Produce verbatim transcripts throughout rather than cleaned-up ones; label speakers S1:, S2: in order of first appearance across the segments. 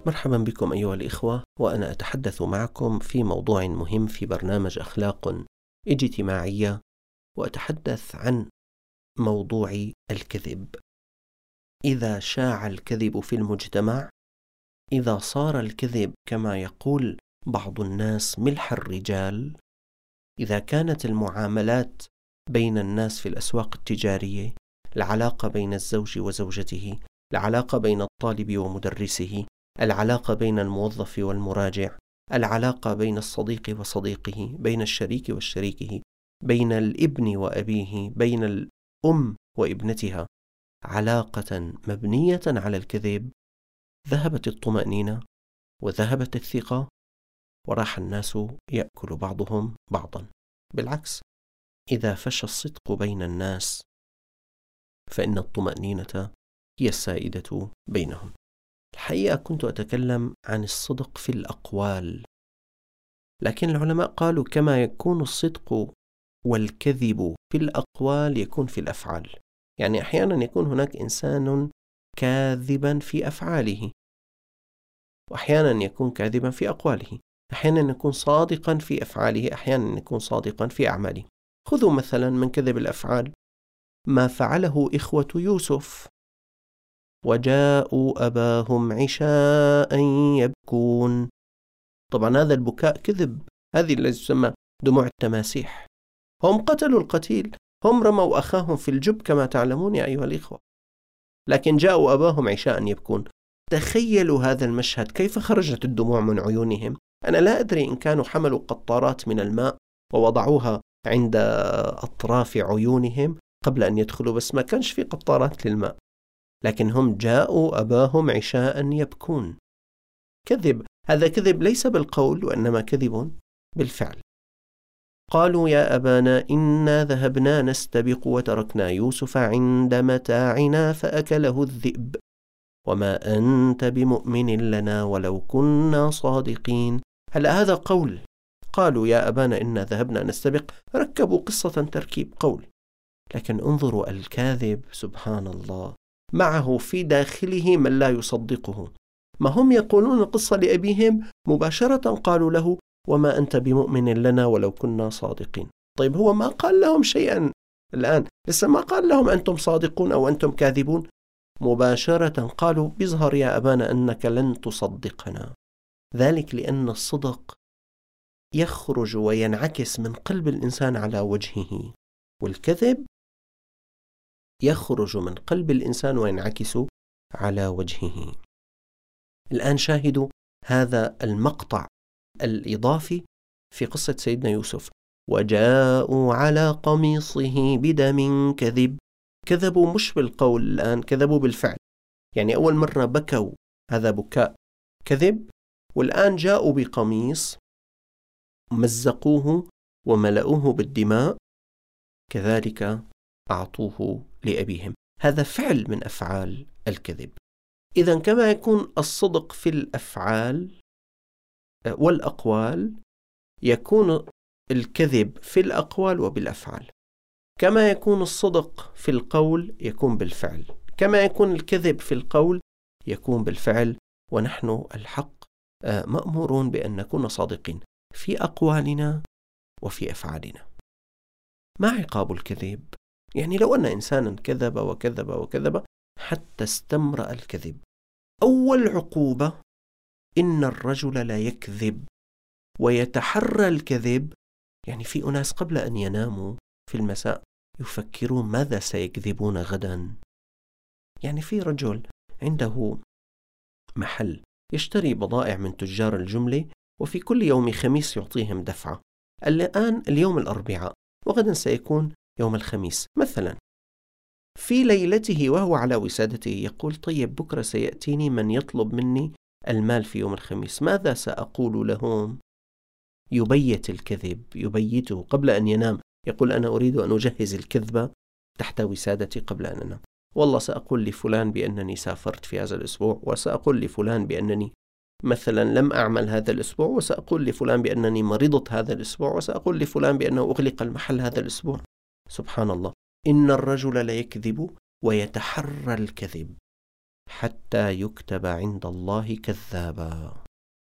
S1: مرحبا بكم أيها الإخوة، وأنا أتحدث معكم في موضوع مهم في برنامج أخلاق اجتماعية، وأتحدث عن موضوع الكذب. إذا شاع الكذب في المجتمع، إذا صار الكذب كما يقول بعض الناس ملح الرجال، إذا كانت المعاملات بين الناس في الأسواق التجارية، العلاقة بين الزوج وزوجته، العلاقة بين الطالب ومدرسه، العلاقة بين الموظف والمراجع، العلاقة بين الصديق وصديقه، بين الشريك وشريكه، بين الابن وأبيه، بين الأم وابنتها، علاقة مبنية على الكذب، ذهبت الطمأنينة وذهبت الثقة، وراح الناس يأكل بعضهم بعضا. بالعكس، إذا فشى الصدق بين الناس فإن الطمأنينة هي السائدة بينهم. الحقيقة كنت أتكلم عن الصدق في الأقوال، لكن العلماء قالوا كما يكون الصدق والكذب في الأقوال يكون في الأفعال. يعني أحيانا يكون هناك إنسان كاذبا في أفعاله، وأحيانا يكون كاذبا في أقواله، أحيانا يكون صادقا في أفعاله، أحيانا يكون صادقا في أعماله. خذوا مثلا من كذب الأفعال ما فعله إخوة يوسف: وجاءوا أباهم عشاء يبكون. طبعا هذا البكاء كذب، هذه التي تسمى دموع التماسيح. هم قتلوا القتيل، هم رموا أخاهم في الجب كما تعلمون يا أيها الإخوة، لكن جاءوا أباهم عشاء يبكون. تخيلوا هذا المشهد، كيف خرجت الدموع من عيونهم. أنا لا أدري إن كانوا حملوا قطارات من الماء ووضعوها عند أطراف عيونهم قبل أن يدخلوا، بس ما كانش في قطارات للماء، لكن هم جاءوا أباهم عشاء يبكون. كذب، هذا كذب ليس بالقول وإنما كذب بالفعل. قالوا يا أبانا إنا ذهبنا نستبق وتركنا يوسف عند متاعنا فأكله الذئب وما أنت بمؤمن لنا ولو كنا صادقين. هلا هذا قول، قالوا يا أبانا إنا ذهبنا نستبق، ركبوا قصة تركيب قول، لكن انظروا الكاذب سبحان الله، معه في داخله من لا يصدقه. ما هم يقولون القصة لأبيهم، مباشرة قالوا له وما أنت بمؤمن لنا ولو كنا صادقين. طيب هو ما قال لهم شيئا الآن، لسه ما قال لهم أنتم صادقون أو أنتم كاذبون، مباشرة قالوا بيظهر يا أبانا أنك لن تصدقنا. ذلك لأن الصدق يخرج وينعكس من قلب الإنسان على وجهه، والكذب يخرج من قلب الإنسان وينعكس على وجهه. الآن شاهدوا هذا المقطع الإضافي في قصة سيدنا يوسف: وجاءوا على قميصه بدم كذب. كذبوا مش بالقول، الآن كذبوا بالفعل. يعني أول مرة بكوا، هذا بكاء كذب، والآن جاءوا بقميص مزقوه وملؤوه بالدماء، كذلك أعطوه لأبيهم. هذا فعل من أفعال الكذب. إذن كما يكون الصدق في الأفعال والأقوال، يكون الكذب في الأقوال وبالأفعال. كما يكون الصدق في القول يكون بالفعل، كما يكون الكذب في القول يكون بالفعل. ونحن الحق مأمورون بأن نكون صادقين في أقوالنا وفي أفعالنا. ما عقاب الكذب؟ يعني لو أن إنسانا كذب وكذب وكذب حتى استمرأ الكذب، أول عقوبة إن الرجل لا يكذب ويتحرى الكذب. يعني في أناس قبل أن يناموا في المساء يفكرون ماذا سيكذبون غدا. يعني في رجل عنده محل يشتري بضائع من تجار الجملة، وفي كل يوم خميس يعطيهم دفعة. الآن اليوم الأربعاء وغدا سيكون يوم الخميس مثلا. في ليلته وهو على وسادته يقول طيب بكرة سيأتيني من يطلب مني المال في يوم الخميس، ماذا سأقول لهم؟ يبيت الكذب، يبيته قبل أن ينام. يقول أنا أريد أن أجهز الكذبة تحت وسادتي قبل أن أنام. والله سأقول لفلان بأنني سافرت في هذا الأسبوع، وسأقول لفلان بأنني مثلا لم أعمل هذا الأسبوع، وسأقول لفلان بأنني مرضت هذا الأسبوع، وسأقول لفلان بأنه أغلق المحل هذا الأسبوع. سبحان الله، إن الرجل لا يكذب ويتحرى الكذب. حتى يكتب عند الله كذابا.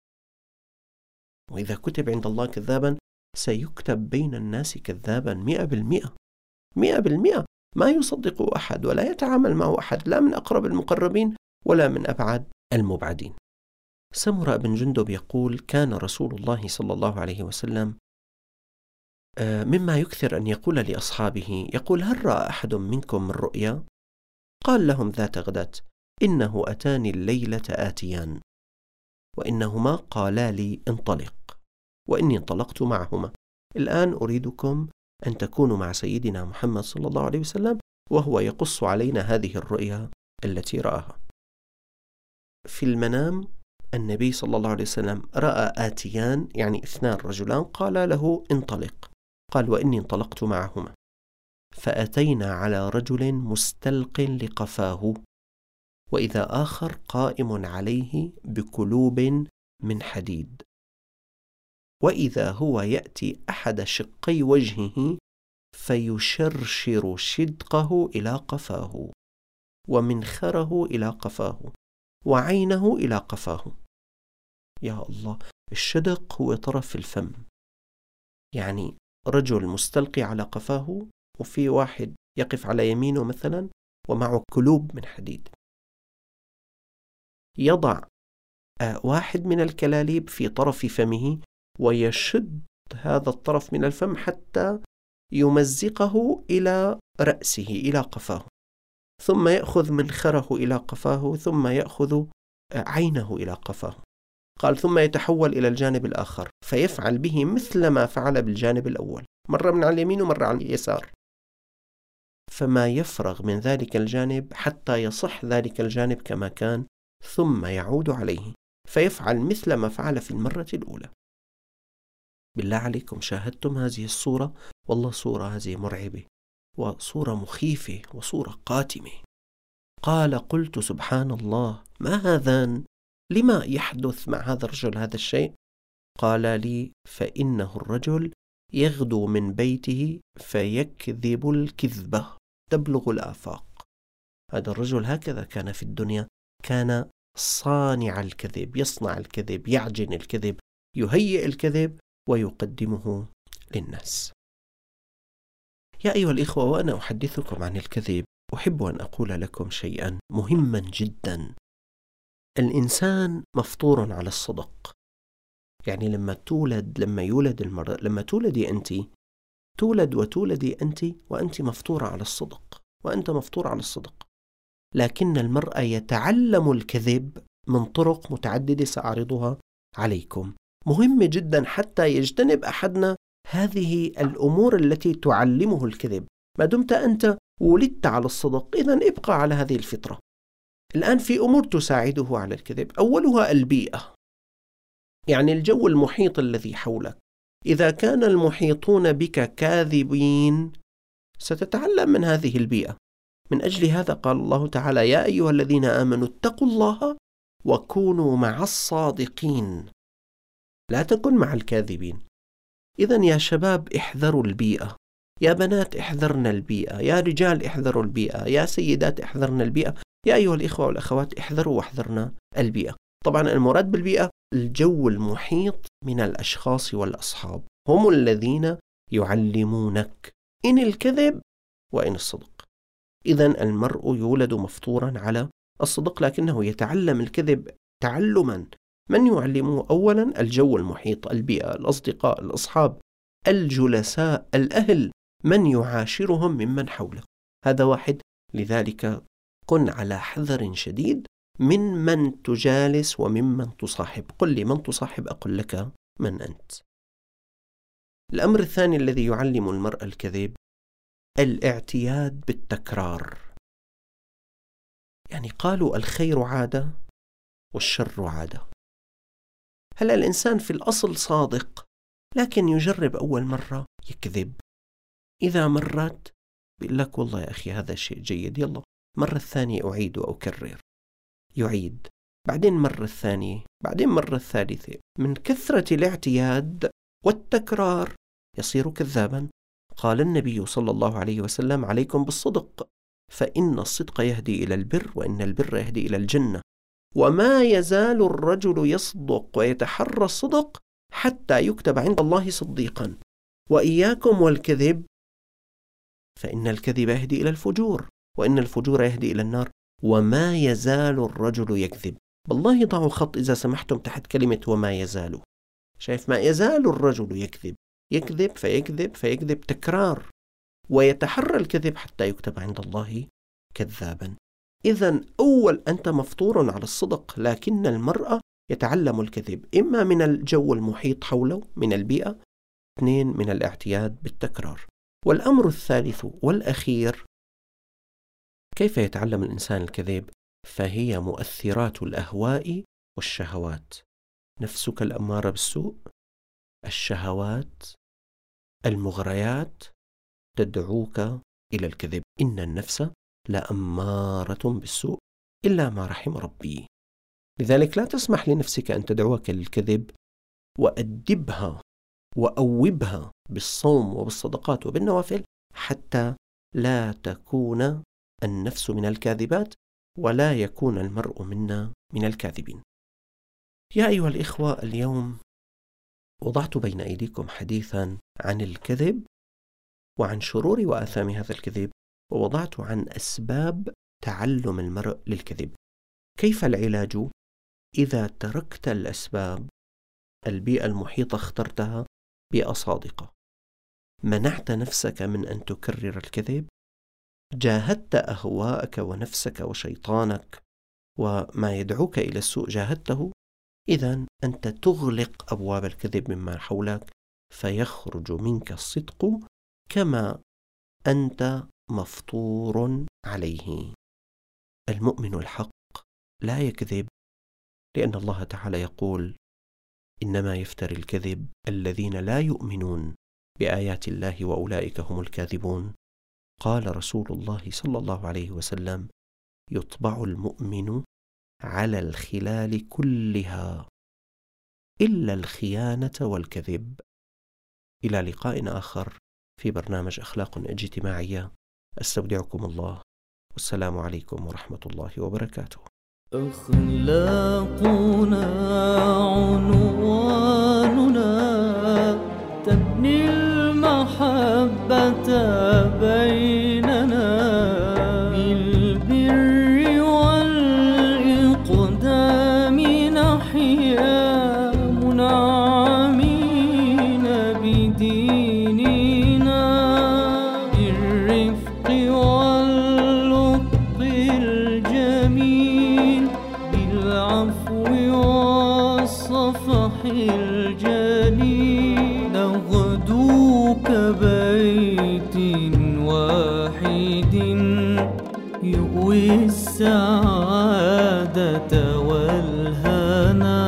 S1: وإذا كتب عند الله كذابا سيكتب بين الناس كذابا مئة بالمئة. مئة بالمئة ما يصدق أحد ولا يتعامل معه أحد، لا من أقرب المقربين ولا من أبعد المبعدين. سمرة بن جندب يقول: كان رسول الله صلى الله عليه وسلم مما يكثر أن يقول لأصحابه، يقول: هل رأى أحد منكم من رؤيا؟ قال لهم ذات غداة: إنه أتاني الليلة آتيان، وإنهما قالا لي انطلق، وإني انطلقت معهما. الآن أريدكم أن تكونوا مع سيدنا محمد صلى الله عليه وسلم وهو يقص علينا هذه الرؤيا التي رآها. في المنام النبي صلى الله عليه وسلم رأى آتيان، يعني اثنان رجلان، قال له انطلق، قال: وإني انطلقت معهما، فأتينا على رجل مستلق لقفاه، وإذا آخر قائم عليه بكلوب من حديد، وإذا هو يأتي أحد شقي وجهه فيشرشر شدقه إلى قفاه، ومنخره إلى قفاه، وعينه إلى قفاه. يا الله، الشدق هو طرف الفم، يعني رجل مستلقي على قفاه وفي واحد يقف على يمينه مثلا ومعه كلوب من حديد، يضع واحد من الكلاليب في طرف فمه ويشد هذا الطرف من الفم حتى يمزقه إلى رأسه إلى قفاه، ثم يأخذ منخره إلى قفاه، ثم يأخذ عينه إلى قفاه. قال: ثم يتحول إلى الجانب الآخر فيفعل به مثل ما فعل بالجانب الأول، مرة من على اليمين ومرة على اليسار، فما يفرغ من ذلك الجانب حتى يصح ذلك الجانب كما كان، ثم يعود عليه فيفعل مثل ما فعل في المرة الأولى. بالله عليكم، شاهدتم هذه الصورة؟ والله صورة هذه مرعبة، وصورة مخيفة، وصورة قاتمة. قال: قلت سبحان الله، ما هذان؟ لما يحدث مع هذا الرجل هذا الشيء؟ قال لي: فإنه الرجل يغدو من بيته فيكذب الكذبة تبلغ الآفاق. هذا الرجل هكذا كان في الدنيا، كان صانع الكذب، يصنع الكذب، يعجن الكذب، يهيئ الكذب ويقدمه للناس. يا أيها الإخوة، وأنا أحدثكم عن الكذب أحب أن أقول لكم شيئا مهما جدا. الإنسان مفطور على الصدق، يعني لما تولد لما يولد المرأة، لما تولدي أنت، تولد وتولدي أنت وأنت مفطورة على الصدق، وأنت مفطور على الصدق، لكن المرأة يتعلم الكذب من طرق متعددة سأعرضها عليكم، مهمة جدا حتى يجتنب أحدنا هذه الأمور التي تعلمه الكذب. ما دمت أنت ولدت على الصدق، إذن ابقى على هذه الفطرة. الآن في أمور تساعده على الكذب، أولها البيئة، يعني الجو المحيط الذي حولك. إذا كان المحيطون بك كاذبين ستتعلم من هذه البيئة. من أجل هذا قال الله تعالى: يا أيها الذين آمنوا اتقوا الله وكونوا مع الصادقين، لا تكن مع الكاذبين. إذن يا شباب احذروا البيئة، يا بنات احذرنا البيئة، يا رجال احذروا البيئة، يا سيدات احذرنا البيئة، يا أيها الإخوة والأخوات احذروا واحذرنا البيئة. طبعا المراد بالبيئة الجو المحيط من الأشخاص والأصحاب، هم الذين يعلمونك إن الكذب وإن الصدق. إذن المرء يولد مفطورا على الصدق، لكنه يتعلم الكذب تعلما. من يعلمه؟ أولا الجو المحيط، البيئة، الأصدقاء، الأصحاب، الجلساء، الأهل، من يعاشرهم ممن حوله. هذا واحد. لذلك كن على حذر شديد من من تجالس وممن تصاحب. قل لي من تصاحب أقول لك من أنت. الأمر الثاني الذي يعلم المرء الكذب الاعتياد بالتكرار. يعني قالوا الخير عادة والشر عادة. هل الإنسان في الأصل صادق، لكن يجرب أول مرة يكذب، إذا مرت بيقول لك والله يا أخي هذا شيء جيد، يلا مرة الثانية أعيد وأكرر، يعيد، بعدين مرة الثانية، بعدين مرة الثالثة. من كثرة الاعتياد والتكرار يصير كذابا. قال النبي صلى الله عليه وسلم: عليكم بالصدق فإن الصدق يهدي إلى البر، وإن البر يهدي إلى الجنة. وما يزال الرجل يصدق ويتحرى الصدق حتى يكتب عند الله صديقا. وإياكم والكذب، فإن الكذب يهدي إلى الفجور، وإن الفجور يهدي إلى النار. وما يزال الرجل يكذب. بالله ضعوا خط إذا سمحتم تحت كلمة وما يزال. شايف؟ ما يزال الرجل يكذب، يكذب فيكذب فيكذب، تكرار، ويتحرى الكذب حتى يكتب عند الله كذابا. إذن أول أنت مفطور على الصدق، لكن المرأة يتعلم الكذب إما من الجو المحيط حوله من البيئة، اثنين من الاعتياد بالتكرار. والأمر الثالث والأخير، كيف يتعلم الإنسان الكذب؟ فهي مؤثرات الأهواء والشهوات. نفسك الأمارة بالسوء، الشهوات، المغريات تدعوك إلى الكذب. إن النفس لأمارة بالسوء إلا ما رحم ربي. لذلك لا تسمح لنفسك أن تدعوك للكذب، وأدبها وأوبها بالصوم وبالصدقات وبالنوافل حتى لا تكون النفس من الكاذبات، ولا يكون المرء منا من الكاذبين. يا أيها الإخوة، اليوم وضعت بين أيديكم حديثا عن الكذب وعن شرور وآثام هذا الكذب، ووضعت عن أسباب تعلم المرء للكذب. كيف العلاج؟ إذا تركت الأسباب، البيئة المحيطة اخترتها بيئة صادقة، منعت نفسك من أن تكرر الكذب، جاهدت أهواءك ونفسك وشيطانك وما يدعوك إلى السوء جاهدته، إذن أنت تغلق أبواب الكذب مما حولك، فيخرج منك الصدق كما أنت مفطور عليه. المؤمن الحق لا يكذب، لأن الله تعالى يقول: إنما يفتري الكذب الذين لا يؤمنون بآيات الله وأولئك هم الكاذبون. قال رسول الله صلى الله عليه وسلم: يطبع المؤمن على الخلال كلها إلا الخيانة والكذب. إلى لقاء آخر في برنامج أخلاق اجتماعية. أستودعكم الله، والسلام عليكم ورحمة الله وبركاته.
S2: أخلاقنا عنواننا تبني المحبة بيننا، بالبر والإقدام نحيا منعمين بديننا، بالرفق واللطف الجميل، بالعفو والصفح الجليل، نغدو كبيت واحد يؤوي السعادة والهنا.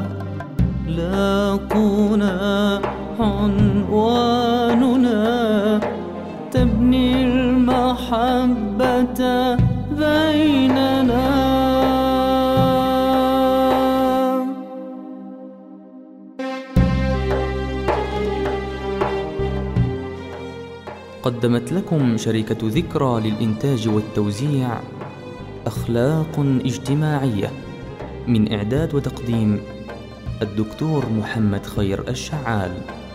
S2: لاقونا عنواننا تبني المحبة بيننا. قدمت لكم شركة ذكرى للإنتاج والتوزيع أخلاق اجتماعية، من إعداد وتقديم الدكتور محمد خير الشعال.